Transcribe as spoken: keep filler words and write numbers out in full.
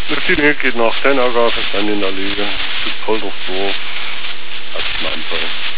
Misschien geht nach den Agaven in der Liga zu Poldersdorf als Lampe.